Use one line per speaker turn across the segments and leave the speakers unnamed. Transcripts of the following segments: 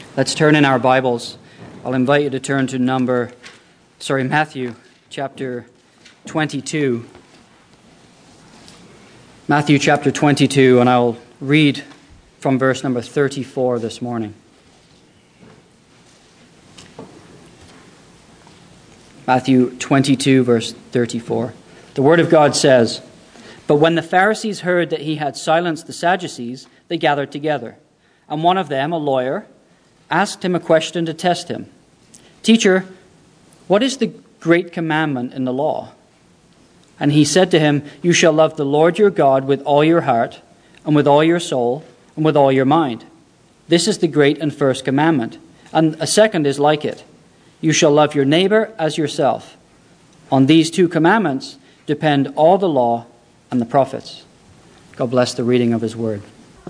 Let's turn in our Bibles. I'll invite you to turn to Matthew chapter 22. Matthew chapter 22, and I'll read from verse number 34 this morning. Matthew 22, verse 34. The Word of God says, "But when the Pharisees heard that he had silenced the Sadducees, they gathered together. And one of them, a lawyer, asked him a question to test him. 'Teacher, what is the great commandment in the law?' And he said to him, 'You shall love the Lord your God with all your heart, and with all your soul, and with all your mind. This is the great and first commandment. And a second is like it. You shall love your neighbor as yourself. On these two commandments depend all the law and the prophets.'" God bless the reading of his word.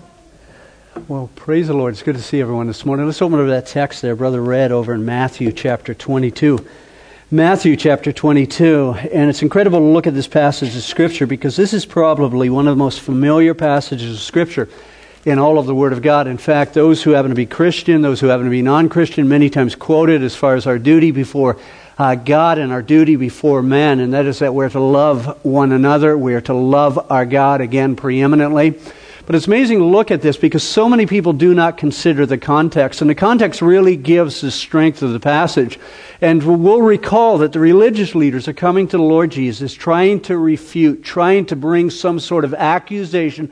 Well, praise the Lord. It's good to see everyone this morning. Let's open up that text there Brother read over in Matthew chapter 22. Matthew chapter 22. And it's incredible to look at this passage of Scripture because this is probably one of the most familiar passages of Scripture in all of the Word of God. In fact, those who happen to be Christian, those who happen to be non-Christian, many times quoted as far as our duty before God and our duty before man, and that is that we're to love one another. We're to love our God, again, preeminently. But it's amazing to look at this because so many people do not consider the context. And the context really gives the strength of the passage. And we'll recall that the religious leaders are coming to the Lord Jesus, trying to refute, trying to bring some sort of accusation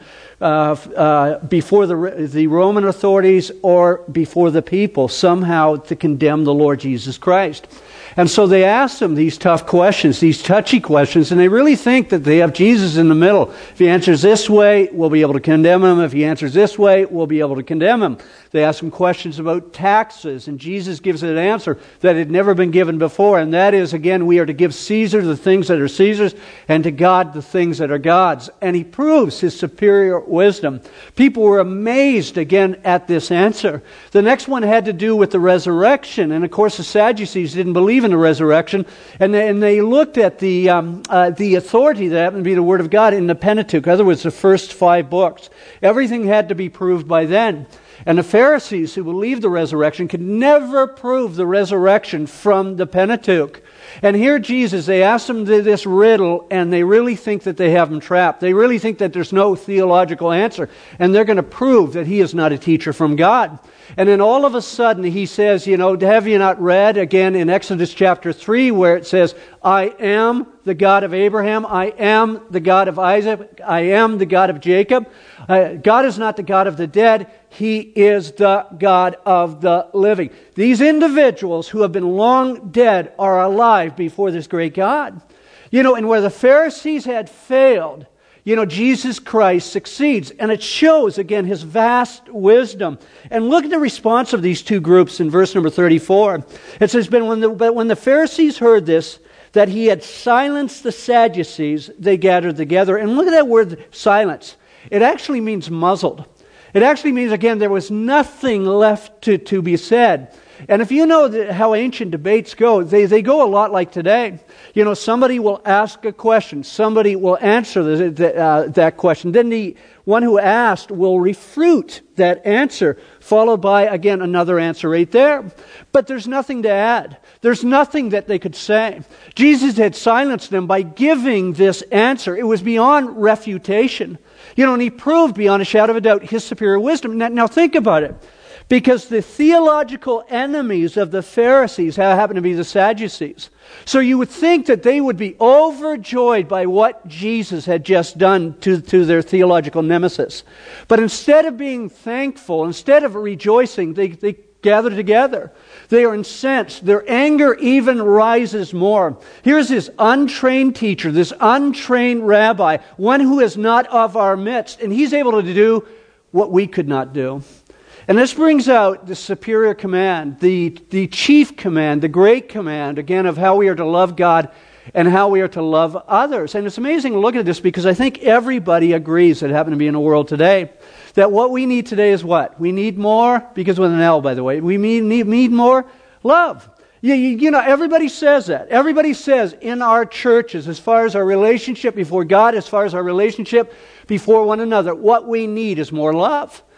before the Roman authorities or before the people, somehow to condemn the Lord Jesus Christ. And so they ask him these tough questions, these touchy questions, and they really think that they have Jesus in the middle. If he answers this way, we'll be able to condemn him. If he answers this way, we'll be able to condemn him. They ask him questions about taxes, and Jesus gives an answer that had never been given before, and that is, again, we are to give Caesar the things that are Caesar's, and to God the things that are God's. And he proves his superior wisdom. People were amazed, again, at this answer. The next one had to do with the resurrection, and of course the Sadducees didn't believe in the resurrection, and they looked at the authority that happened to be the Word of God in the Pentateuch. In other words, the first 5 books. Everything had to be proved by then. And the Pharisees who believed the resurrection could never prove the resurrection from the Pentateuch. And here Jesus, they ask him this riddle, and they really think that they have him trapped. They really think that there's no theological answer. And they're going to prove that he is not a teacher from God. And then all of a sudden he says, have you not read again in Exodus chapter 3 where it says, "I am the God of Abraham, I am the God of Isaac, I am the God of Jacob." God is not the God of the dead, He is the God of the living. These individuals who have been long dead are alive before this great God. And where the Pharisees had failed, Jesus Christ succeeds. And it shows, again, His vast wisdom. And look at the response of these two groups in verse number 34. It says, But when the Pharisees heard this, that He had silenced the Sadducees, they gathered together. And look at that word, silence. It actually means muzzled. It actually means, again, there was nothing left to be said. And if you know how ancient debates go, they go a lot like today. Somebody will ask a question. Somebody will answer that question. Then the one who asked will refute that answer, followed by, again, another answer right there. But there's nothing to add. There's nothing that they could say. Jesus had silenced them by giving this answer. It was beyond refutation. And He proved beyond a shadow of a doubt His superior wisdom. Now think about it. Because the theological enemies of the Pharisees happen to be the Sadducees. So you would think that they would be overjoyed by what Jesus had just done to their theological nemesis. But instead of being thankful, instead of rejoicing, they gather together. They are incensed. Their anger even rises more. Here's this untrained teacher, this untrained rabbi, one who is not of our midst, and he's able to do what we could not do. And this brings out the superior command, the chief command, the great command, again, of how we are to love God and how we are to love others. And it's amazing to look at this because I think everybody agrees that happen to be in the world today, that what we need today is what? We need more, because with an L, by the way, we need more love. Everybody says that. Everybody says in our churches, as far as our relationship before God, as far as our relationship before one another, what we need is more love.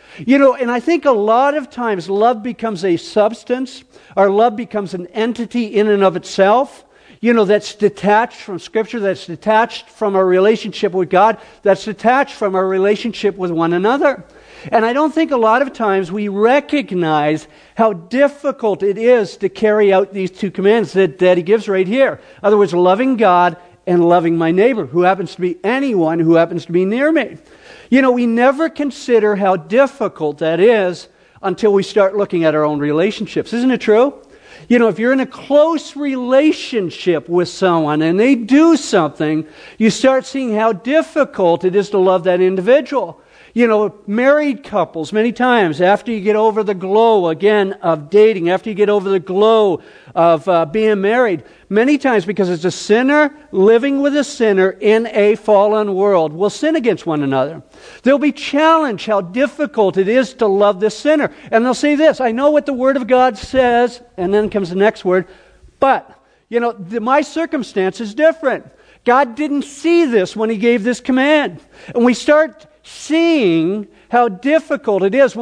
And I think a lot of times love becomes a substance, or love becomes an entity in and of itself, that's detached from Scripture, that's detached from our relationship with God, that's detached from our relationship with one another. And I don't think a lot of times we recognize how difficult it is to carry out these two commands that he gives right here. In other words, loving God and loving my neighbor, who happens to be anyone who happens to be near me. We never consider how difficult that is until we start looking at our own relationships. Isn't it true? If you're in a close relationship with someone and they do something, you start seeing how difficult it is to love that individual. Married couples, many times, after you get over the glow, again, of dating, after you get over the glow of being married, many times, because it's a sinner living with a sinner in a fallen world, will sin against one another. They'll be challenged how difficult it is to love this sinner. And they'll say this, I know what the Word of God says, and then comes the next word, but, my circumstance is different. God didn't see this when He gave this command. And we start seeing how difficult it is when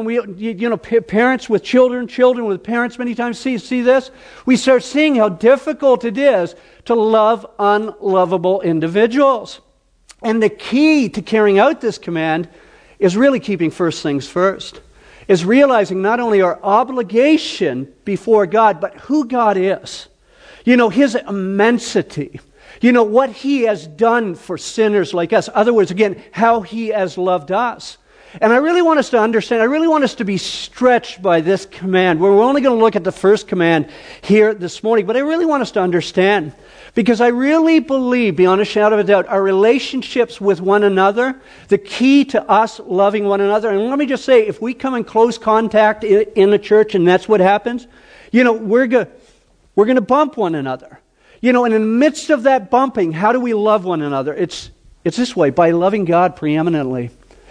parents with children with parents many times see this. We start seeing how difficult it is to love unlovable individuals. And the key to carrying out this command is really keeping first things first. Is realizing not only our obligation before God, but who God is. His immensity. What He has done for sinners like us. In other words, again, how He has loved us. And I really want us to understand, I really want us to be stretched by this command. We're only going to look at the first command here this morning, but I really want us to understand. Because I really believe, beyond a shadow of a doubt, our relationships with one another, the key to us loving one another. And let me just say, if we come in close contact in the church and that's what happens, we're going to bump one another. And in the midst of that bumping, how do we love one another? It's this way, by loving God preeminently.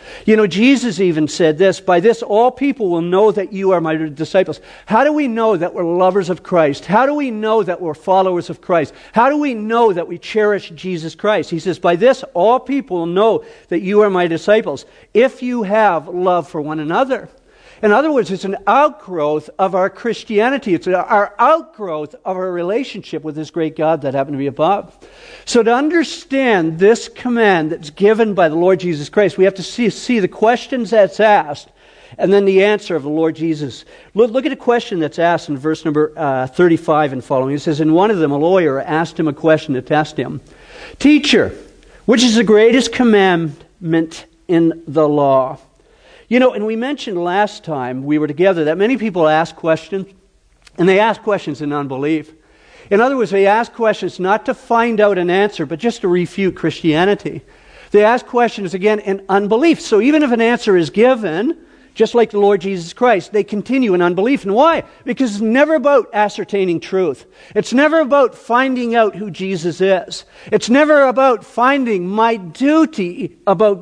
Jesus even said this, by this all people will know that you are my disciples. How do we know that we're lovers of Christ? How do we know that we're followers of Christ? How do we know that we cherish Jesus Christ? He says, by this all people will know that you are my disciples, if you have love for one another. In other words, it's an outgrowth of our Christianity. It's our outgrowth of our relationship with this great God that happened to be above. So to understand this command that's given by the Lord Jesus Christ, we have to see the questions that's asked and then the answer of the Lord Jesus. Look at a question that's asked in verse number 35 and following. It says, and one of them, a lawyer, asked him a question to test him. Teacher, which is the greatest commandment in the law? And we mentioned last time we were together that many people ask questions, and they ask questions in unbelief. In other words, they ask questions not to find out an answer, but just to refute Christianity. They ask questions, again, in unbelief. So even if an answer is given, just like the Lord Jesus Christ, they continue in unbelief. And why? Because it's never about ascertaining truth. It's never about finding out who Jesus is. It's never about finding my duty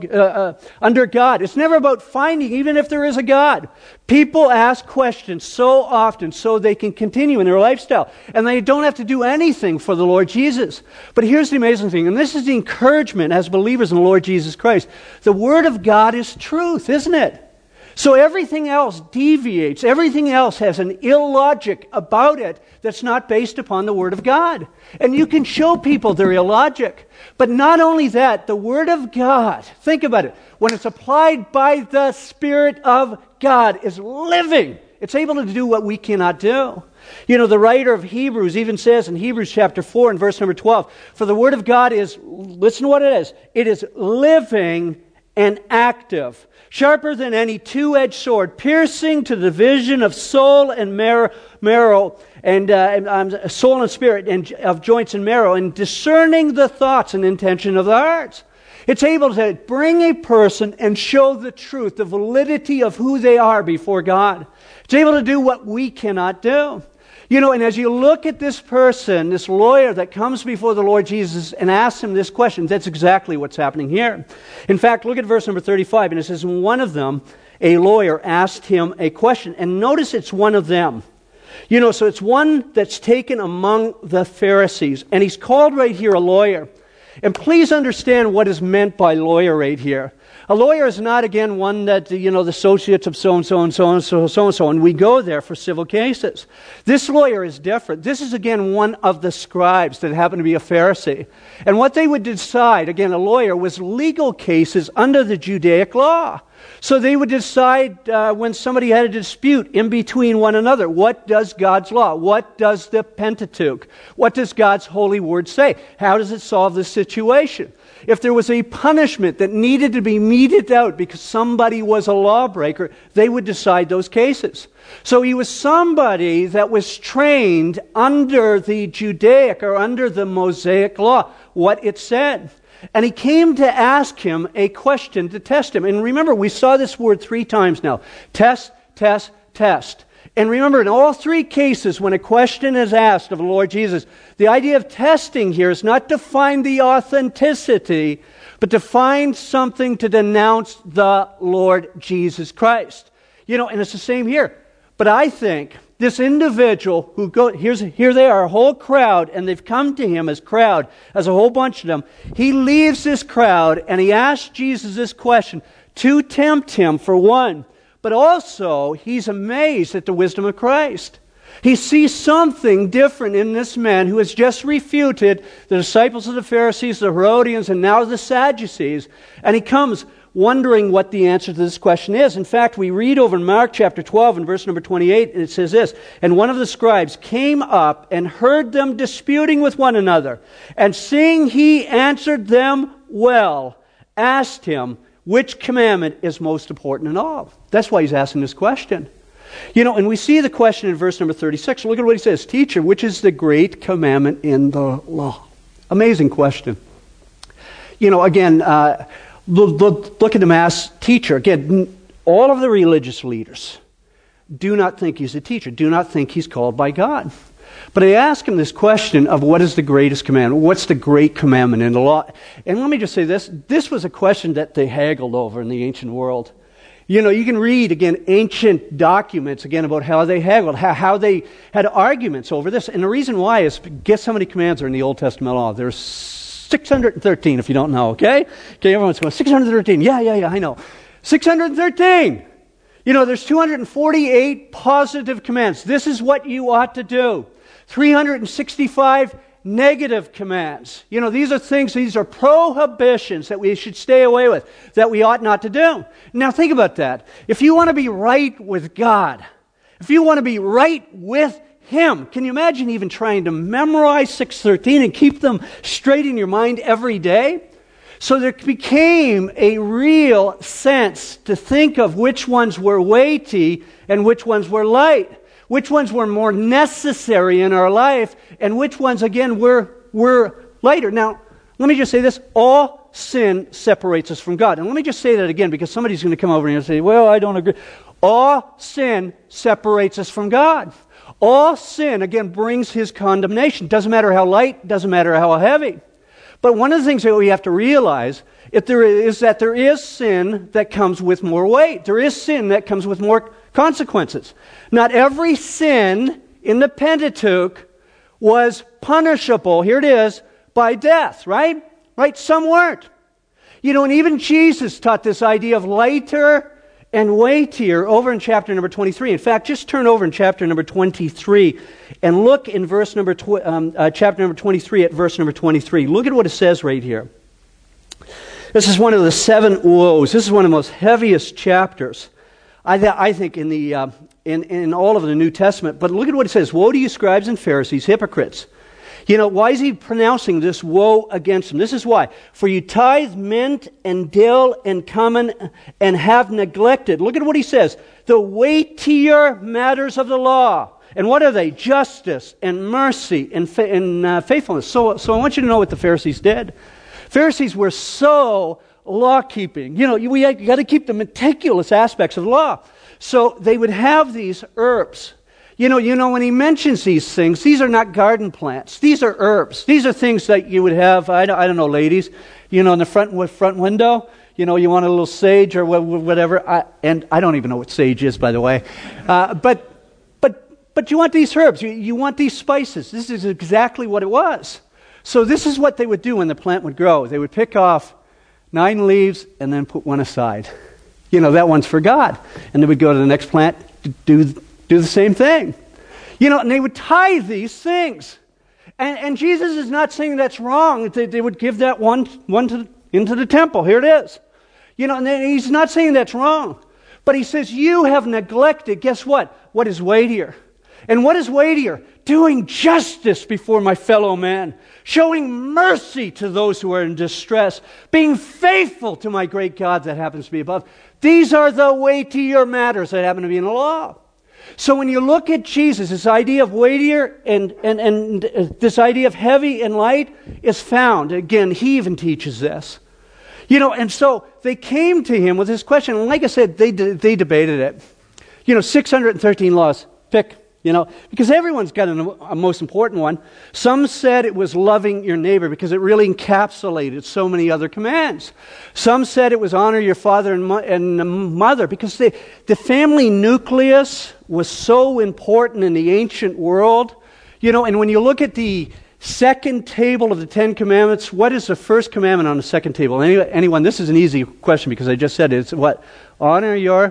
under God. It's never about finding, even if there is a God. People ask questions so often so they can continue in their lifestyle. And they don't have to do anything for the Lord Jesus. But here's the amazing thing, and this is the encouragement as believers in the Lord Jesus Christ. The Word of God is truth, isn't it? So everything else deviates. Everything else has an illogic about it that's not based upon the Word of God. And you can show people their illogic. But not only that, the Word of God, think about it, when it's applied by the Spirit of God, is living. It's able to do what we cannot do. The writer of Hebrews even says in Hebrews chapter 4 and verse number 12, for the Word of God is, listen to what it is living and active, sharper than any two-edged sword, piercing to the division of soul and marrow, and soul and spirit, and of joints and marrow, and discerning the thoughts and intention of the hearts. It's able to bring a person and show the truth, the validity of who they are before God. It's able to do what we cannot do. And as you look at this person, this lawyer that comes before the Lord Jesus and asks him this question, that's exactly what's happening here. In fact, look at verse number 35, and it says, and one of them, a lawyer, asked him a question. And notice it's one of them. So it's one that's taken among the Pharisees. And he's called right here a lawyer. And please understand what is meant by lawyer right here. A lawyer is not, again, one that, the associates of so-and-so and so-and-so, so-and-so, and we go there for civil cases. This lawyer is different. This is, again, one of the scribes that happened to be a Pharisee. And what they would decide, again, a lawyer, was legal cases under the Judaic law. So they would decide when somebody had a dispute in between one another, what does God's law? What does the Pentateuch? What does God's holy word say? How does it solve this situation? If there was a punishment that needed to be meted out because somebody was a lawbreaker, they would decide those cases. So he was somebody that was trained under the Judaic or under the Mosaic law, what it said. And he came to ask him a question to test him. And remember, we saw this word 3 times now. Test, test, test. And remember, in all 3 cases, when a question is asked of the Lord Jesus, the idea of testing here is not to find the authenticity, but to find something to denounce the Lord Jesus Christ. And it's the same here. But I think this individual who here they are, a whole crowd, and they've come to him as a whole bunch of them. He leaves this crowd, and he asks Jesus this question to tempt him, for one. But also, he's amazed at the wisdom of Christ. He sees something different in this man who has just refuted the disciples of the Pharisees, the Herodians, and now the Sadducees. And he comes wondering what the answer to this question is. In fact, we read over in Mark chapter 12 and verse number 28, and it says this, "And one of the scribes came up and heard them disputing with one another. And seeing he answered them well, asked him, which commandment is most important in all?" That's why he's asking this question. And we see the question in verse number 36. Look at what he says. "Teacher, which is the great commandment in the law?" Amazing question. Again, look at the mass teacher. Again, all of the religious leaders do not think he's a teacher, do not think he's called by God. But I ask him this question of what is the greatest commandment? What's the great commandment in the law? And let me just say this. This was a question that they haggled over in the ancient world. You can read, again, ancient documents, again, about how they haggled, how they had arguments over this. And the reason why is, guess how many commands are in the Old Testament law? There's 613, if you don't know, okay? Okay, everyone's going, 613. Yeah, I know. 613. There's 248 positive commands. This is what you ought to do. 365 negative commands. These are prohibitions that we should stay away with, that we ought not to do. Now think about that. If you want to be right with God, if you want to be right with Him, can you imagine even trying to memorize 613 and keep them straight in your mind every day? So there became a real sense to think of which ones were weighty and which ones were light. Which ones were more necessary in our life, and which ones, again, were lighter. Now, let me just say this. All sin separates us from God. And let me just say that again, because somebody's going to come over here and say, well, I don't agree. All sin separates us from God. All sin, again, brings His condemnation. Doesn't matter how light, doesn't matter how heavy. But one of the things that we have to realize is that there is sin that comes with more weight. There is sin that comes with more consequences. Not every sin in the Pentateuch was punishable, here it is, by death, right? Right? Some weren't. And even Jesus taught this idea of lighter and weightier over in chapter number 23. In fact, just turn over in chapter number 23 and look in chapter number 23 at verse number 23. Look at what it says right here. This is one of the 7 woes. This is one of the most heaviest chapters, I think, in all of the New Testament. But look at what it says. "Woe to you, scribes and Pharisees, hypocrites." Why is he pronouncing this woe against them? This is why. "For you tithe mint and dill and cumin and have neglected." Look at what he says. "The weightier matters of the law." And what are they? Justice and mercy and faithfulness. So I want you to know what the Pharisees did. Pharisees were so law-keeping. We got to keep the meticulous aspects of the law. So they would have these herbs. When he mentions these things, these are not garden plants. These are herbs. These are things that you would have, I don't know, ladies, in the front window. You want a little sage or whatever. And I don't even know what sage is, by the way. But you want these herbs. You want these spices. This is exactly what it was. So this is what they would do when the plant would grow. They would pick off 9 leaves and then put one aside. That one's for God. And they would go to the next plant to do the same thing. And they would tithe these things. And Jesus is not saying that's wrong. They would give that one into the temple. Here it is. And then he's not saying that's wrong. But he says, you have neglected, guess what? What is weightier? And what is weightier? Doing justice before my fellow man. Showing mercy to those who are in distress. Being faithful to my great God that happens to be above. These are the weightier matters that happen to be in the law. So when you look at Jesus, this idea of weightier and this idea of heavy and light is found. Again, he even teaches this. And so they came to him with this question. And like I said, they debated it. 613 laws. Pick. Because everyone's got a most important one. Some said it was loving your neighbor because it really encapsulated so many other commands. Some said it was honor your father and mother because the family nucleus was so important in the ancient world. And when you look at the second table of the 10 Commandments, what is the first commandment on the second table? Anyone? This is an easy question because I just said it. It's what? Honor your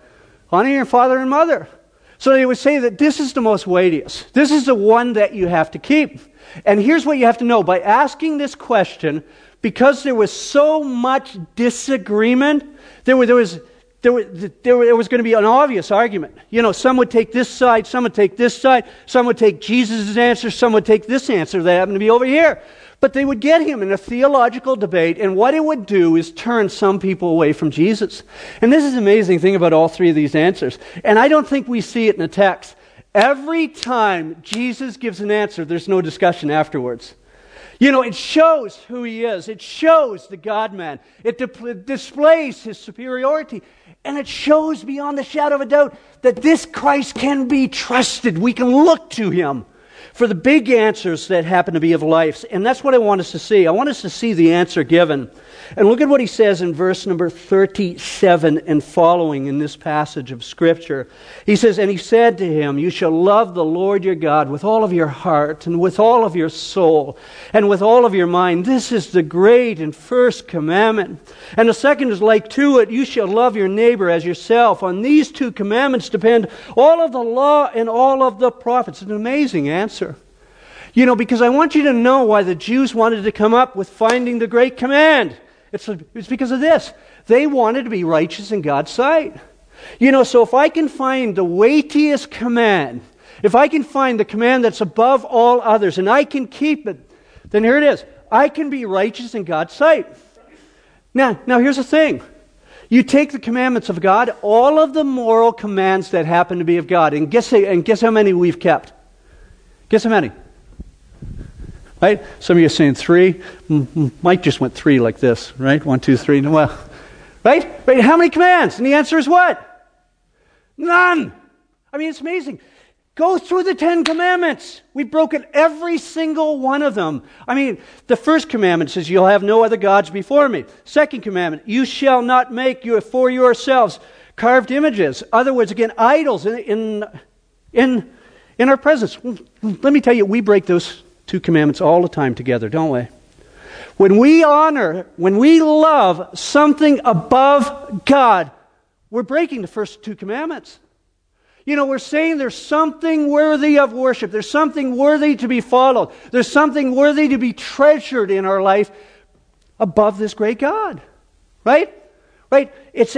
father and mother. So they would say that this is the most weightiest. This is the one that you have to keep. And here's what you have to know. By asking this question, because there was so much disagreement, there was going to be an obvious argument. Some would take this side, some would take this side, some would take Jesus' answer, some would take this answer that happened to be over here. But they would get him in a theological debate, and what it would do is turn some people away from Jesus. And this is the amazing thing about all 3 of these answers. And I don't think we see it in the text. Every time Jesus gives an answer, there's no discussion afterwards. It shows who he is. It shows the God-man. It displays his superiority. And it shows beyond the shadow of a doubt that this Christ can be trusted. We can look to him for the big answers that happen to be of life. And that's what I want us to see. I want us to see the answer given. And look at what he says in verse number 37 and following in this passage of Scripture. He says, and he said to him, you shall love the Lord your God with all of your heart and with all of your soul and with all of your mind. This is the great and first commandment. And the second is like to it, you shall love your neighbor as yourself. On these 2 commandments depend all of the law and all of the prophets. It's an amazing answer. Because I want you to know why the Jews wanted to come up with finding the great command. It's because of this. They wanted to be righteous in God's sight. So if I can find the weightiest command, if I can find the command that's above all others, and I can keep it, then here it is. I can be righteous in God's sight. Now here's the thing. You take the commandments of God, all of the moral commands that happen to be of God, and guess how many we've kept? Guess how many? Right? Some of you are saying 3. Mike just went 3 like this, right? 1, 2, 3. Well, right? How many commands? And the answer is what? None. It's amazing. Go through the 10 commandments. We've broken every single one of them. The first commandment says, you'll have no other gods before me. Second commandment, you shall not make for yourselves carved images. Other words, again, idols in our presence. Let me tell you, we break those 2 commandments all the time together, don't we? When we love something above God, we're breaking the first 2 commandments. We're saying there's something worthy of worship. There's something worthy to be followed. There's something worthy to be treasured in our life above this great God. Right? Right?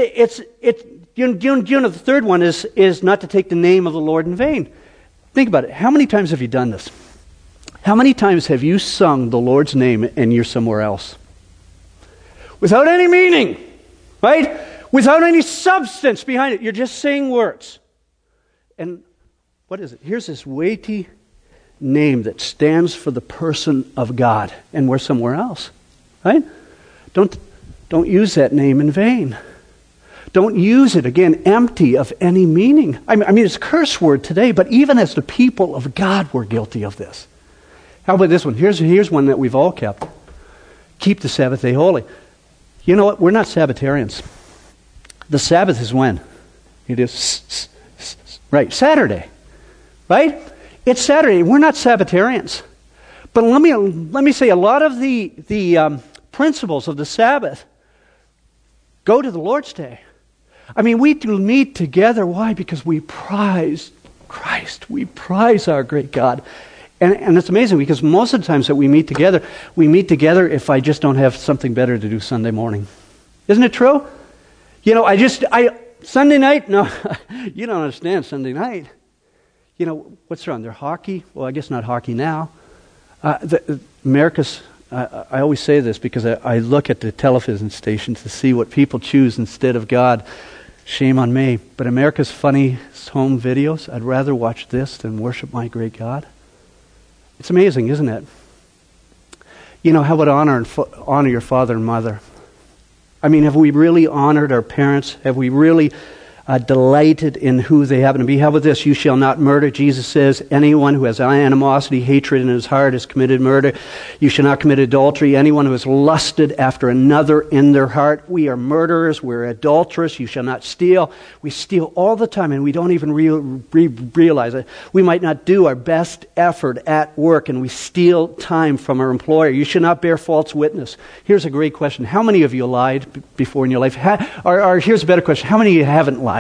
The third one is not to take the name of the Lord in vain. Think about it. How many times have you done this? How many times have you sung the Lord's name and you're somewhere else? Without any meaning, right? Without any substance behind it. You're just saying words. And what is it? Here's this weighty name that stands for the person of God, and we're somewhere else, right? Don't use that name in vain. Don't use it, again, empty of any meaning. It's a curse word today, but even as the people of God, we're guilty of this. How about this one? Here's one that we've all kept. Keep the Sabbath day holy. You know what? We're not Sabbatarians. The Sabbath is when? It is, right, Saturday. Right? It's Saturday. We're not Sabbatarians. But let me say, a lot of the principles of the Sabbath go to the Lord's Day. I mean, we do meet together. Why? Because we prize Christ. We prize our great God. And it's amazing because most of the times that we meet together if I just don't have something better to do Sunday morning. Isn't it true? Sunday night? No, you don't understand Sunday night. What's wrong? They're hockey? Well, I guess not hockey now. America's, I always say this because I look at the television stations to see what people choose instead of God. Shame on me. But America's funniest home videos, I'd rather watch this than worship my great God. It's amazing, isn't it? How about honor your father and mother? I mean, have we really honored our parents? Have we really delighted in who they happen to be? How about this? You shall not murder. Jesus says, anyone who has animosity, hatred in his heart has committed murder. You shall not commit adultery. Anyone who has lusted after another in their heart. We are murderers. We're adulterous. You shall not steal. We steal all the time and we don't even realize it. We might not do our best effort at work and we steal time from our employer. You should not bear false witness. Here's a great question. How many of you lied before in your life? Or here's a better question. How many of you haven't lied?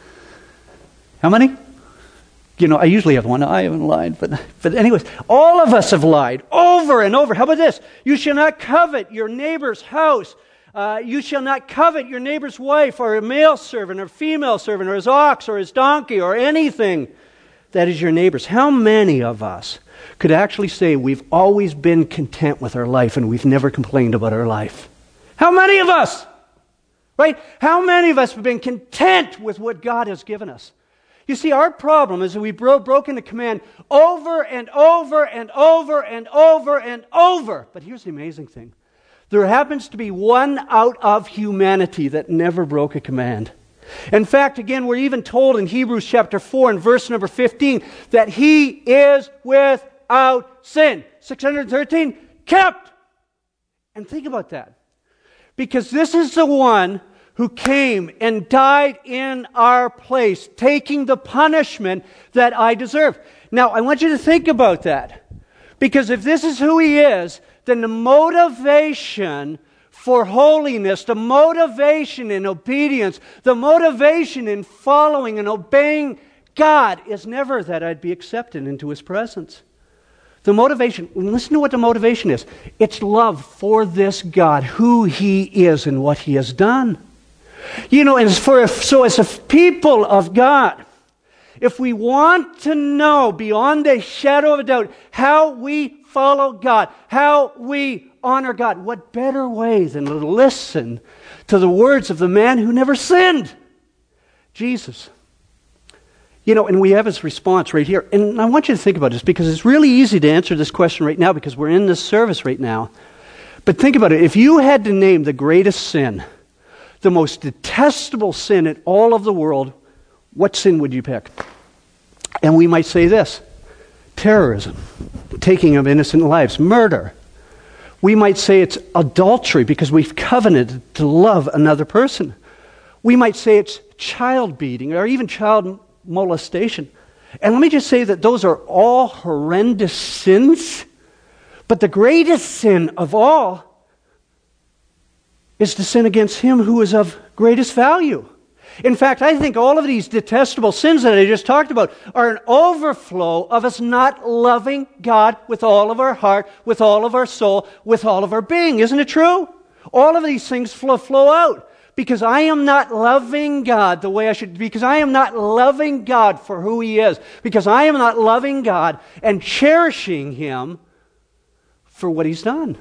How many? I usually have one. I haven't lied, but anyways, all of us have lied over and over. How about this? You shall not covet your neighbor's house. You shall not covet your neighbor's wife or a male servant or female servant or his ox or his donkey or anything that is your neighbor's. How many of us could actually say we've always been content with our life and we've never complained about our life? How many of us? Right? How many of us have been content with what God has given us? You see, our problem is that we've broken the command over and over and over and over and over. But here's the amazing thing. There happens to be one out of humanity that never broke a command. In fact, again, we're even told in Hebrews chapter 4 and verse number 15 that he is without sin. 613, kept. And think about that. Because this is the one who came and died in our place, taking the punishment that I deserve. Now, I want you to think about that. Because if this is who he is, then the motivation for holiness, the motivation in obedience, the motivation in following and obeying God is never that I'd be accepted into his presence. The motivation, listen to what the motivation is. It's love for this God, who he is and what he has done. And so as a people of God, if we want to know beyond a shadow of a doubt how we follow God, how we honor God, what better way than to listen to the words of the man who never sinned, Jesus. And we have his response right here. And I want you to think about this because it's really easy to answer this question right now because we're in this service right now. But think about it. If you had to name the greatest sin, the most detestable sin in all of the world, what sin would you pick? And we might say this: terrorism, taking of innocent lives, murder. We might say it's adultery because we've covenanted to love another person. We might say it's child beating or even child molestation. And let me just say that those are all horrendous sins. But the greatest sin of all is to sin against him who is of greatest value. In fact, I think all of these detestable sins that I just talked about are an overflow of us not loving God with all of our heart, with all of our soul, with all of our being. Isn't it true? All of these things flow out. Because I am not loving God the way I should. Because I am not loving God for who he is. Because I am not loving God and cherishing him for what he's done.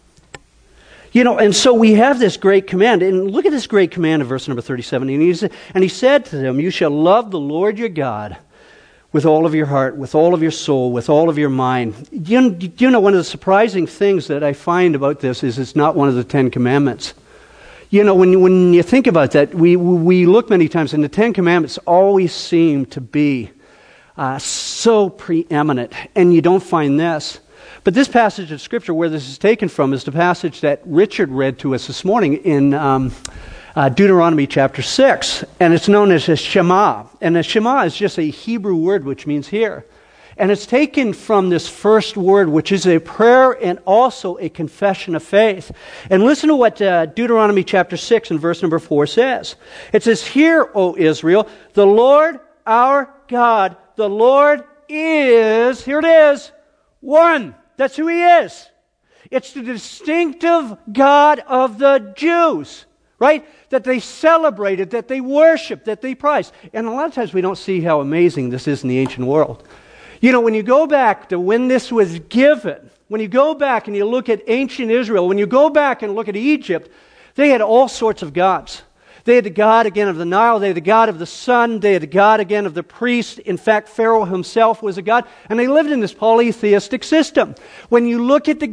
And so we have this great command. And look at this great command in verse number 37. And he said to them, you shall love the Lord your God with all of your heart, with all of your soul, with all of your mind. One of the surprising things that I find about this is it's not one of the 10 Commandments. When you think about that, we look many times, and the 10 Commandments always seem to be so preeminent, and you don't find this. But this passage of Scripture where this is taken from is the passage that Richard read to us this morning in Deuteronomy chapter 6, and it's known as a Shema. And a Shema is just a Hebrew word which means hear. And it's taken from this first word, which is a prayer and also a confession of faith. And listen to what Deuteronomy chapter 6 and verse number 4 says. It says, "Hear, O Israel, the Lord our God, the Lord is," here it is, "one." That's who He is. It's the distinctive God of the Jews, right? That they celebrated, that they worshiped, that they prized. And a lot of times we don't see how amazing this is in the ancient world. You know, when you go back to when this was given, when you go back and you look at ancient Israel, when you go back and look at Egypt, they had all sorts of gods. They had the god again of the Nile, they had the god of the sun, they had the god again of the priest. In fact, Pharaoh himself was a god, and they lived in this polytheistic system. When you look at the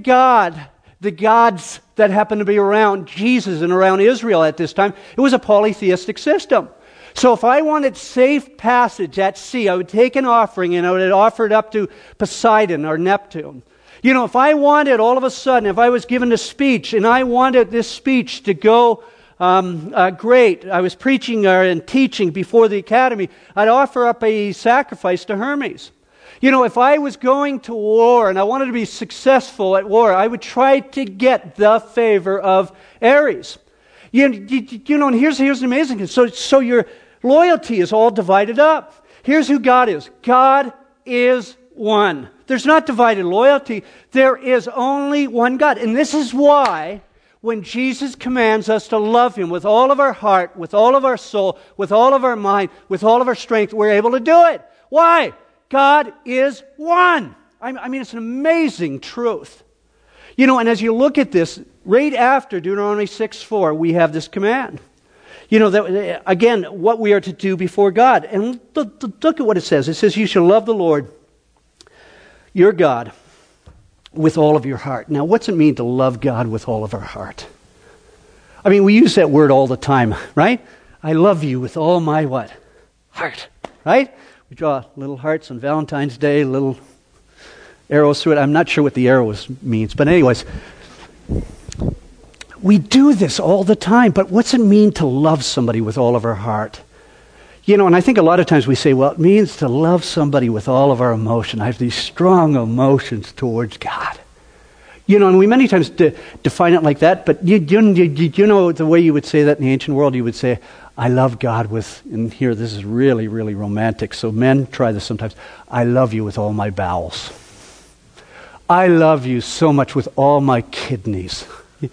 gods that happened to be around Jesus and around Israel at this time, it was a polytheistic system. So if I wanted safe passage at sea, I would take an offering and I would offer it up to Poseidon or Neptune. You know, if I wanted all of a sudden, if I was given a speech and I wanted this speech to go great, I was preaching and teaching before the academy, I'd offer up a sacrifice to Hermes. You know, if I was going to war and I wanted to be successful at war, I would try to get the favor of Ares. You know, and here's the amazing thing. So your loyalty is all divided up. Here's who God is. God is one. There's not divided loyalty. There is only one God. And this is why when Jesus commands us to love Him with all of our heart, with all of our soul, with all of our mind, with all of our strength, we're able to do it. Why? God is one. I mean, it's an amazing truth. You know, and as you look at this, right after Deuteronomy 6:4, we have this command. You know, that again, what we are to do before God. And look at what it says. It says, "You shall love the Lord, your God, with all of your heart." Now, what's it mean to love God with all of our heart? I mean, we use that word all the time, right? I love you with all my what? Heart, right? We draw little hearts on Valentine's Day, little arrows through it. I'm not sure what the arrows means, but anyways, we do this all the time. But what's it mean to love somebody with all of our heart? You know, and I think a lot of times we say, well, it means to love somebody with all of our emotion. I have these strong emotions towards God. You know, and we many times define it like that, but you know the way you would say that in the ancient world, you would say, I love God with, and here this is really, really romantic, so men try this sometimes, I love you with all my bowels. I love you so much with all my kidneys.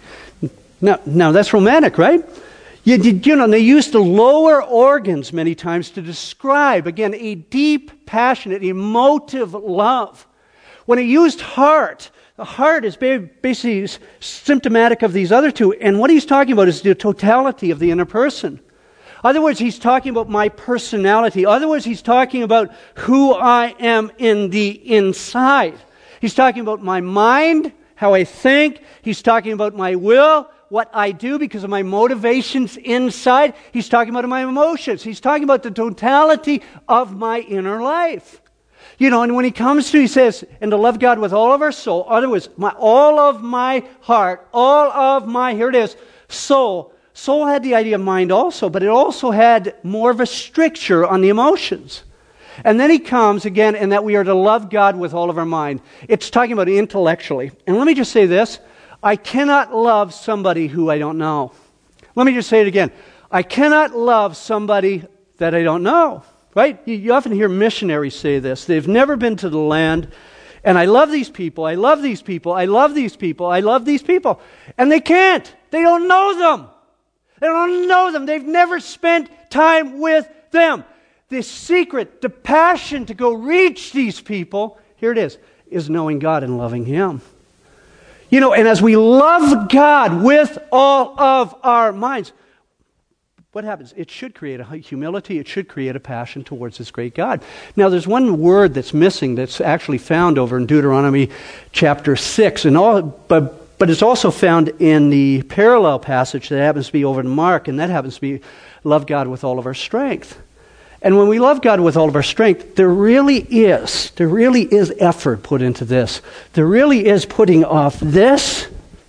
Now that's romantic, right? You know, they use the lower organs many times to describe, again, a deep, passionate, emotive love. When he used heart, the heart is basically symptomatic of these other two, and what he's talking about is the totality of the inner person. In other words, he's talking about my personality. In other words, he's talking about who I am in the inside. He's talking about my mind, how I think. He's talking about my will, what I do because of my motivations inside. He's talking about my emotions. He's talking about the totality of my inner life. You know, and when he comes to, he says, and to love God with all of our soul, in other words, all of my heart, all of my, here it is, soul. Soul had the idea of mind also, but it also had more of a stricture on the emotions. And then he comes again, and that we are to love God with all of our mind. It's talking about intellectually. And let me just say this. I cannot love somebody who I don't know. Let me just say it again. I cannot love somebody that I don't know. Right? You often hear missionaries say this. They've never been to the land, and I love these people, I love these people, I love these people, I love these people. And they can't. They don't know them. They don't know them. They've never spent time with them. The secret, the passion to go reach these people, here it is knowing God and loving Him. You know, and as we love God with all of our minds, what happens? It should create a humility. It should create a passion towards this great God. Now, there's one word that's missing that's actually found over in Deuteronomy chapter 6, but it's also found in the parallel passage that happens to be over in Mark, and that happens to be love God with all of our strength. And when we love God with all of our strength, there really is effort put into this. There really is putting off this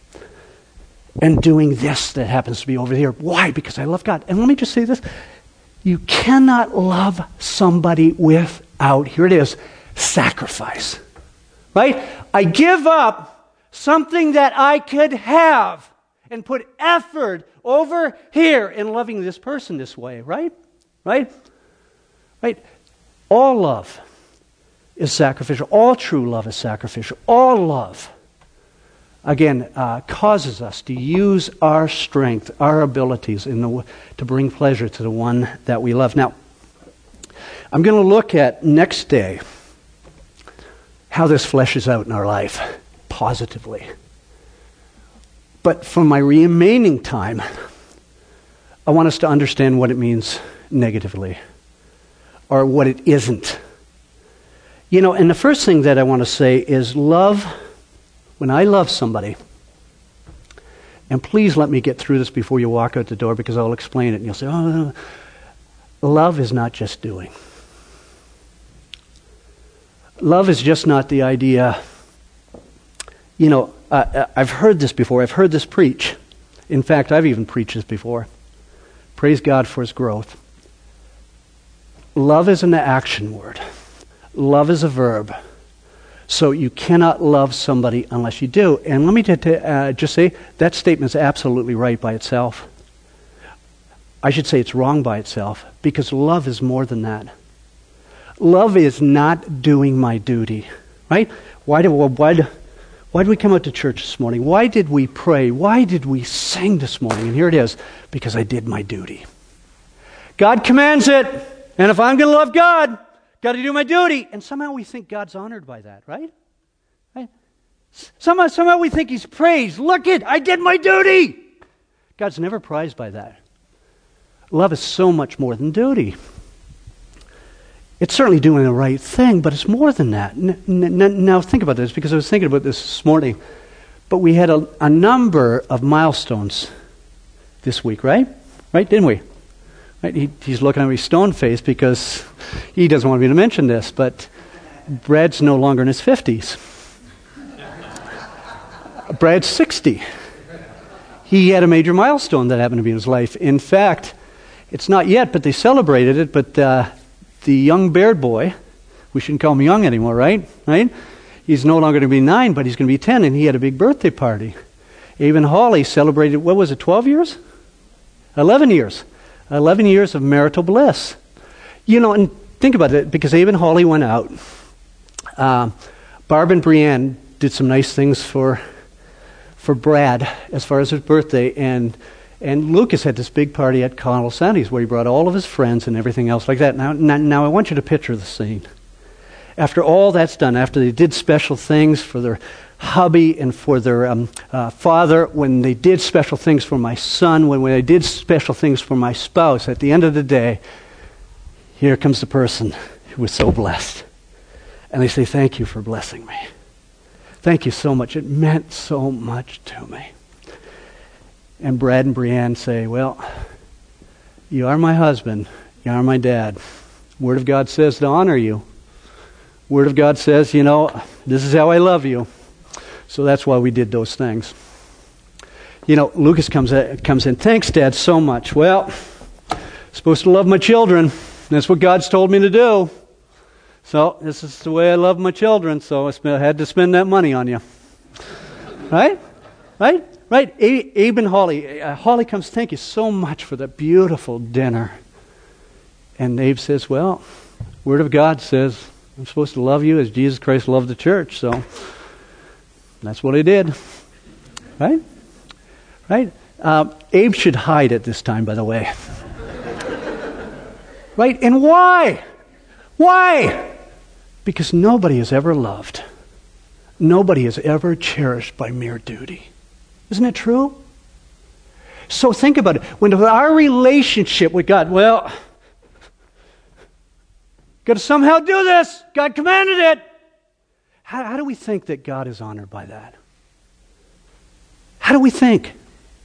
and doing this that happens to be over here. Why? Because I love God. And let me just say this. You cannot love somebody without, here it is, Sacrifice. Right? I give up something that I could have and put effort over here in loving this person this way. Right? Right? Right? All love is sacrificial. All true love is sacrificial. All love, again, causes us to use our strength, our abilities to bring pleasure to the one that we love. Now, I'm going to look at next day how this fleshes out in our life positively. But for my remaining time, I want us to understand what it means negatively, or what it isn't. And the first thing that I want to say is love. When I love somebody, and please let me get through this before you walk out the door, because I'll explain it and you'll say, oh, love is not just doing. Love is just not the idea. I've heard this before. I've heard this preach. In fact, I've even preached this before. Praise God for His growth. Love is an action word. Love is a verb. So you cannot love somebody unless you do. And let me just say, that statement is absolutely right by itself. I should say it's wrong by itself, because love is more than that. Love is not doing my duty, right? Why did we come out to church this morning? Why did we pray? Why did we sing this morning? And here it is, because I did my duty. God commands it, and if I'm going to love God, got to do my duty. And somehow we think God's honored by that, right? Somehow we think He's praised. Look it, I did my duty. God's never prized by that. Love is so much more than duty. It's certainly doing the right thing, but it's more than that. Now think about this, because I was thinking about this morning. But we had a number of milestones this week, right? Right, didn't we? Right? He's looking at me stone-faced because he doesn't want me to mention this, but Brad's no longer in his 50s. Brad's 60. He had a major milestone that happened to be in his life. In fact, it's not yet, but they celebrated it, but the young Baird boy, we shouldn't call him young anymore, right? He's no longer going to be 9, but he's going to be 10, and he had a big birthday party. Abe and Holly celebrated, 12 years? 11 years. 11 years of marital bliss. And think about it, because Abe and Holly went out. Barb and Brienne did some nice things for Brad as far as his birthday, and Lucas had this big party at Connell Sandy's where he brought all of his friends and everything else like that. Now I want you to picture the scene. After all that's done, after they did special things for their hubby and for their father, when they did special things for my son, when they did special things for my spouse, at the end of the day, here comes the person who was so blessed. And they say, thank you for blessing me. Thank you so much. It meant so much to me. And Brad and Brienne say, well, you are my husband. You are my dad. Word of God says to honor you. Word of God says, this is how I love you. So that's why we did those things. Lucas comes in. Thanks, Dad, so much. Well, I'm supposed to love my children. That's what God's told me to do. So this is the way I love my children. So I had to spend that money on you. Right? Abe and Holly. Holly comes, thank you so much for that beautiful dinner. And Abe says, well, Word of God says I'm supposed to love you as Jesus Christ loved the church. So that's what I did. Right? Abe should hide at this time, by the way. Right? And why? Why? Because nobody is ever loved. Nobody is ever cherished by mere duty. Isn't it true? So think about it. When our relationship with God, got to somehow do this. God commanded it. How do we think that God is honored by that? How do we think?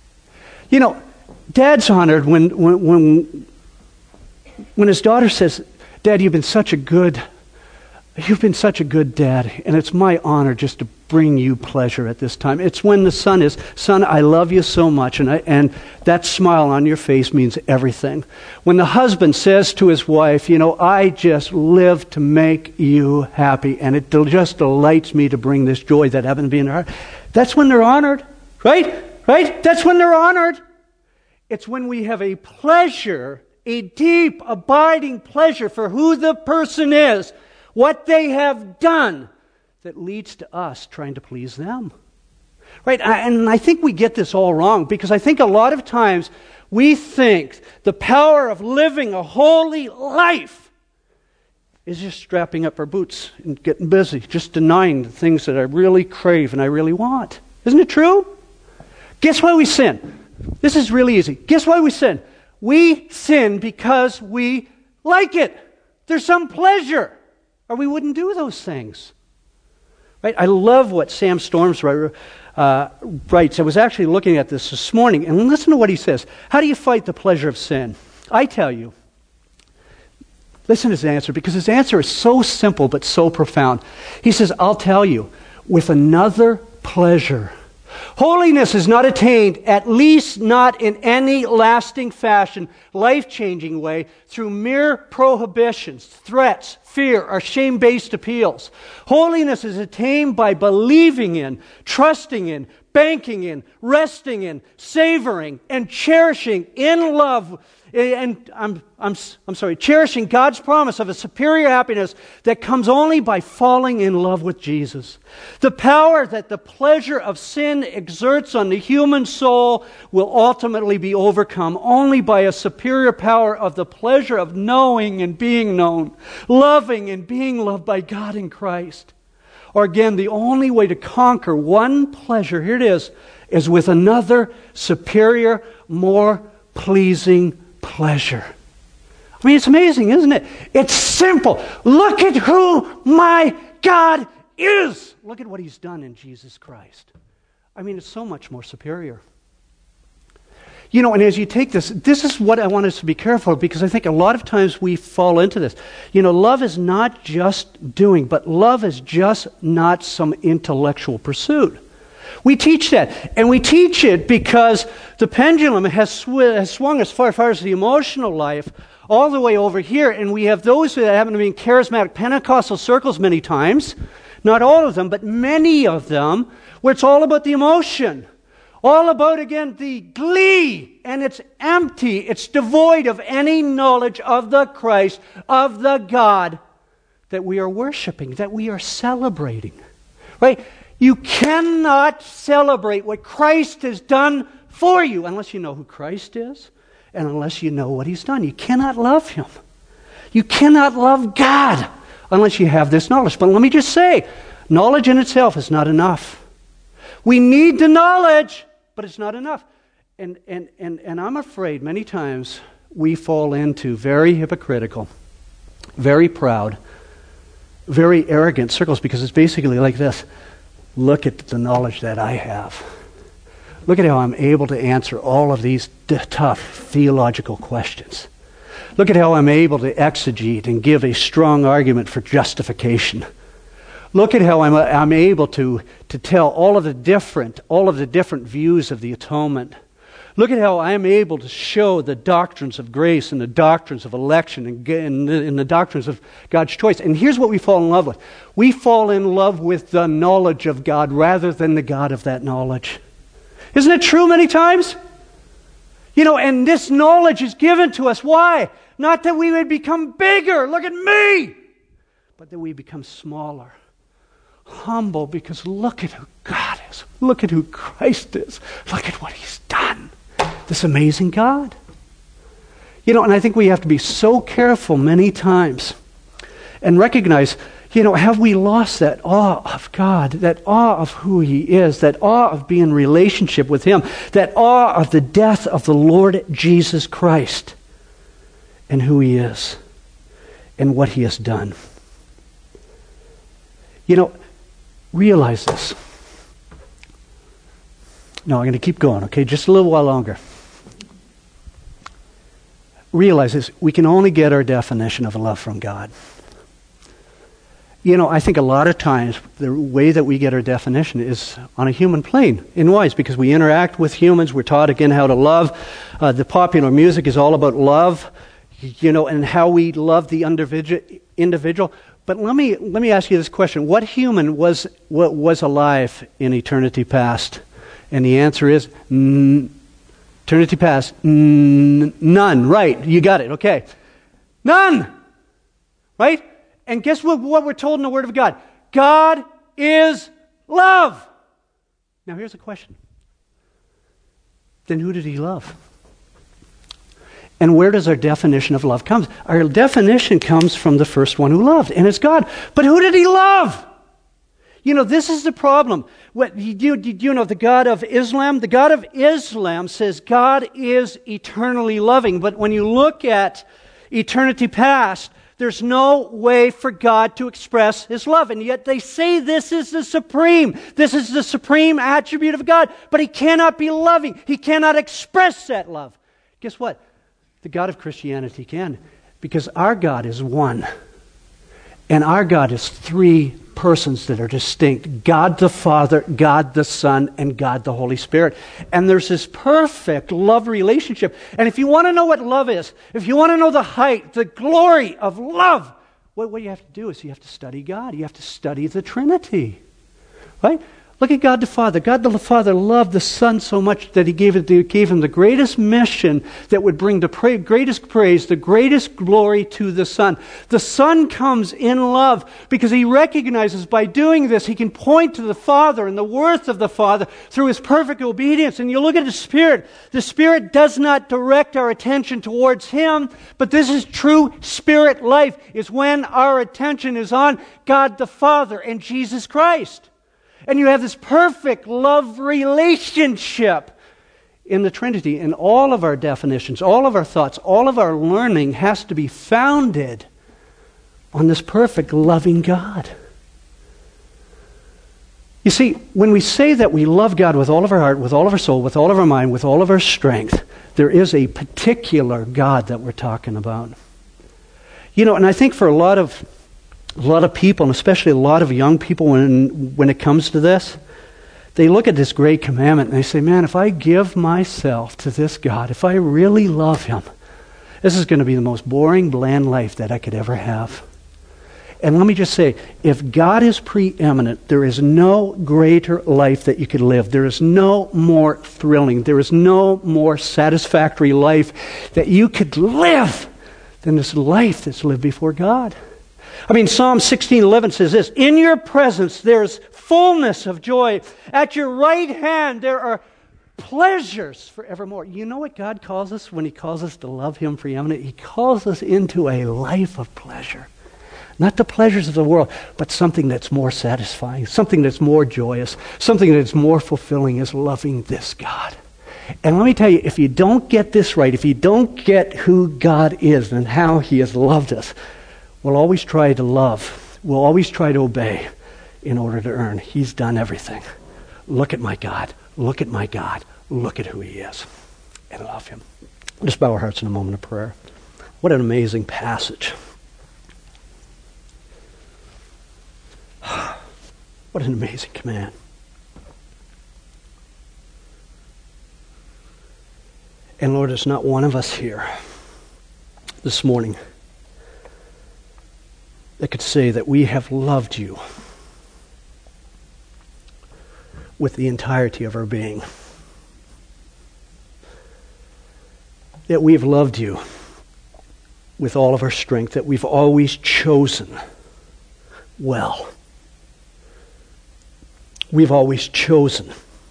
Dad's honored when his daughter says, Dad, you've been such a good dad, and it's my honor just to bring you pleasure at this time. It's when the son is, son, I love you so much, and that smile on your face means everything. When the husband says to his wife, I just live to make you happy, and it just delights me to bring this joy that happens to be in their heart. That's when they're honored, right? Right? That's when they're honored. It's when we have a pleasure, a deep, abiding pleasure for who the person is, what they have done, that leads to us trying to please them. Right? And I think we get this all wrong, because I think a lot of times we think the power of living a holy life is just strapping up our boots and getting busy, just denying the things that I really crave and I really want. Isn't it true? Guess why we sin? This is really easy. Guess why we sin? We sin because we like it. There's some pleasure, or we wouldn't do those things. Right? I love what Sam Storms writes. I was actually looking at this morning, and listen to what he says. How do you fight the pleasure of sin? I tell you. Listen to his answer, because his answer is so simple but so profound. He says, I'll tell you, with another pleasure. Holiness is not attained, at least not in any lasting fashion, life-changing way, through mere prohibitions, threats, fear, or shame-based appeals. Holiness is attained by believing in, trusting in, banking in, resting in, savoring, and cherishing in love. And cherishing God's promise of a superior happiness that comes only by falling in love with Jesus. The power that the pleasure of sin exerts on the human soul will ultimately be overcome only by a superior power of the pleasure of knowing and being known, loving and being loved by God in Christ. Or again, the only way to conquer one pleasure, here it is with another superior, more pleasing pleasure. I mean, it's amazing, isn't it? It's simple. Look at who my God is. Look at what He's done in Jesus Christ. I mean, it's so much more superior. And as you take this is what I want us to be careful of, because I think a lot of times we fall into this. Love is not just doing, but love is just not some intellectual pursuit. We teach that, and we teach it because the pendulum has swung as far as the emotional life all the way over here, and we have those that happen to be in charismatic Pentecostal circles many times, not all of them, but many of them, where it's all about the emotion, all about, again, the glee, and it's empty, it's devoid of any knowledge of the Christ, of the God that we are worshiping, that we are celebrating, right? You cannot celebrate what Christ has done for you unless you know who Christ is and unless you know what He's done. You cannot love Him. You cannot love God unless you have this knowledge. But let me just say, knowledge in itself is not enough. We need the knowledge, but it's not enough. And I'm afraid many times we fall into very hypocritical, very proud, very arrogant circles, because it's basically like this. Look at the knowledge that I have. Look at how I'm able to answer all of these tough theological questions. Look at how I'm able to exegete and give a strong argument for justification. Look at how I'm able to tell all of the different views of the atonement. Look at how I'm able to show the doctrines of grace and the doctrines of election and the doctrines of God's choice. And here's what we fall in love with. We fall in love with the knowledge of God rather than the God of that knowledge. Isn't it true many times? And this knowledge is given to us. Why? Not that we would become bigger, look at me, but that we become smaller. Humble, because look at who God is. Look at who Christ is. Look at what He's done. This amazing God. And I think we have to be so careful many times and recognize, have we lost that awe of God, that awe of who He is, that awe of being in relationship with Him, that awe of the death of the Lord Jesus Christ and who He is and what He has done. Realize this. No, I'm going to keep going, okay? Just a little while longer. Realize this. We can only get our definition of love from God. I think a lot of times the way that we get our definition is on a human plane. In wise, because we interact with humans, we're taught again how to love. The popular music is all about love, and how we love the individual. But let me ask you this question: what human was alive in eternity past? And the answer is eternity past, none. Right? You got it. Okay, none. Right? And guess what we're told in the Word of God? God is love. Now here's a question. Then who did He love? And where does our definition of love come? Our definition comes from the first one who loved, and it's God. But who did He love? This is the problem. The God of Islam? The God of Islam says God is eternally loving. But when you look at eternity past, there's no way for God to express His love. And yet they say this is the supreme attribute of God. But He cannot be loving. He cannot express that love. Guess what? The God of Christianity can. Because our God is one. And our God is three persons that are distinct. God the Father, God the Son, and God the Holy Spirit. And there's this perfect love relationship. And if you want to know what love is, if you want to know the height, the glory of love, what you have to do is you have to study God. You have to study the Trinity. Right? Look at God the Father. God the Father loved the Son so much that He gave Him the greatest mission that would bring the greatest praise, the greatest glory to the Son. The Son comes in love because He recognizes by doing this He can point to the Father and the worth of the Father through His perfect obedience. And you look at the Spirit. The Spirit does not direct our attention towards Him, but this is true Spirit life, is when our attention is on God the Father and Jesus Christ. And you have this perfect love relationship in the Trinity. And all of our definitions, all of our thoughts, all of our learning has to be founded on this perfect loving God. You see, when we say that we love God with all of our heart, with all of our soul, with all of our mind, with all of our strength, there is a particular God that we're talking about. And I think for a lot of people, and especially a lot of young people, when it comes to this, they look at this great commandment and they say, man, if I give myself to this God, if I really love Him, this is going to be the most boring, bland life that I could ever have. And let me just say, if God is preeminent, there is no greater life that you could live. There is no more thrilling, there is no more satisfactory life that you could live than this life that's lived before God. Psalm 16:11 says this: in your presence there's fullness of joy. At your right hand there are pleasures forevermore. You know what God calls us when He calls us to love Him preeminent? He calls us into a life of pleasure. Not the pleasures of the world, but something that's more satisfying, something that's more joyous, something that's more fulfilling is loving this God. And let me tell you, if you don't get this right, if you don't get who God is and how He has loved us, we'll always try to love. We'll always try to obey in order to earn. He's done everything. Look at my God. Look at my God. Look at who He is. And love Him. Let's bow our hearts in a moment of prayer. What an amazing passage. What an amazing command. And Lord, there's not one of us here this morning that could say that we have loved You with the entirety of our being. That we've loved You with all of our strength, that we've always chosen well. We've always chosen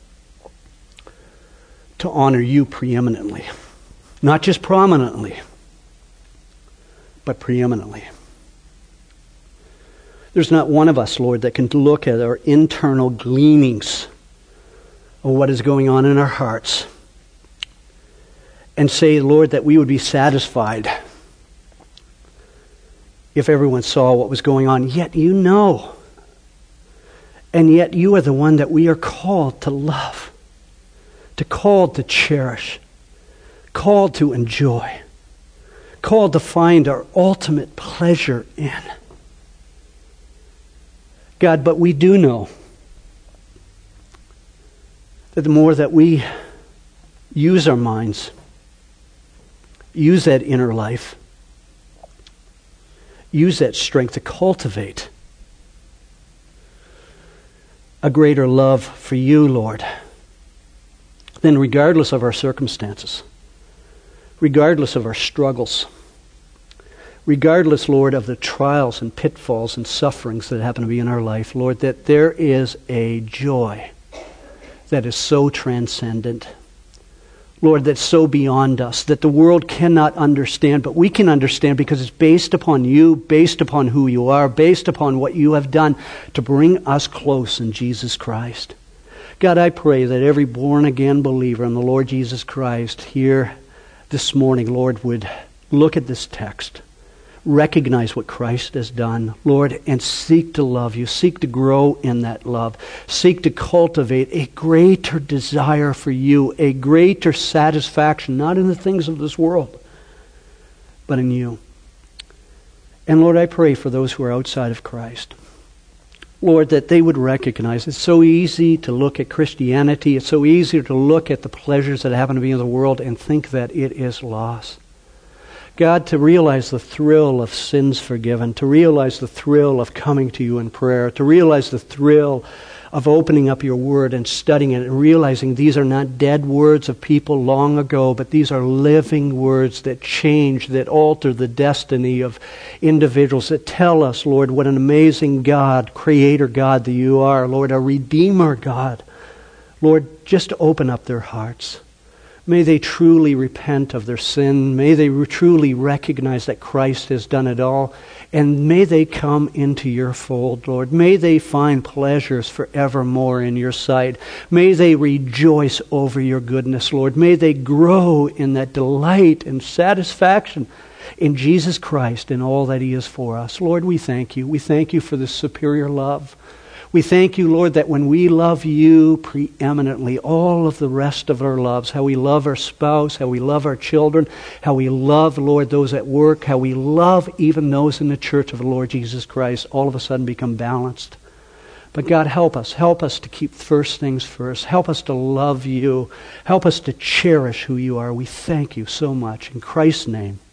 to honor You preeminently. Not just prominently, but preeminently. There's not one of us, Lord, that can look at our internal gleanings of what is going on in our hearts and say, Lord, that we would be satisfied if everyone saw what was going on. Yet You know. And yet You are the one that we are called to love, called to cherish, called to enjoy, called to find our ultimate pleasure in. God, but we do know that the more that we use our minds, use that inner life, use that strength to cultivate a greater love for you, Lord, then regardless of our circumstances, regardless of our struggles, regardless, Lord, of the trials and pitfalls and sufferings that happen to be in our life, Lord, that there is a joy that is so transcendent, Lord, that's so beyond us, that the world cannot understand, but we can understand because it's based upon you, based upon who you are, based upon what you have done to bring us close in Jesus Christ. God, I pray that every born-again believer in the Lord Jesus Christ here this morning, Lord, would look at this text, recognize what Christ has done, Lord, and seek to love you, seek to grow in that love, seek to cultivate a greater desire for you, a greater satisfaction, not in the things of this world, but in you. And Lord, I pray for those who are outside of Christ, Lord, that they would recognize it's so easy to look at Christianity, it's so easy to look at the pleasures that happen to be in the world and think that it is loss. God, to realize the thrill of sins forgiven, to realize the thrill of coming to you in prayer, to realize the thrill of opening up your word and studying it and realizing these are not dead words of people long ago, but these are living words that change, that alter the destiny of individuals, that tell us, Lord, what an amazing God, Creator God that you are, Lord, a Redeemer God. Lord, just open up their hearts. May they truly repent of their sin. May they truly recognize that Christ has done it all. And may they come into your fold, Lord. May they find pleasures forevermore in your sight. May they rejoice over your goodness, Lord. May they grow in that delight and satisfaction in Jesus Christ and all that he is for us. Lord, we thank you. We thank you for this superior love. We thank you, Lord, that when we love you preeminently, all of the rest of our loves, how we love our spouse, how we love our children, how we love, Lord, those at work, how we love even those in the church of the Lord Jesus Christ, all of a sudden become balanced. But God, help us to keep first things first. Help us to love you. Help us to cherish who you are. We thank you so much. In Christ's name,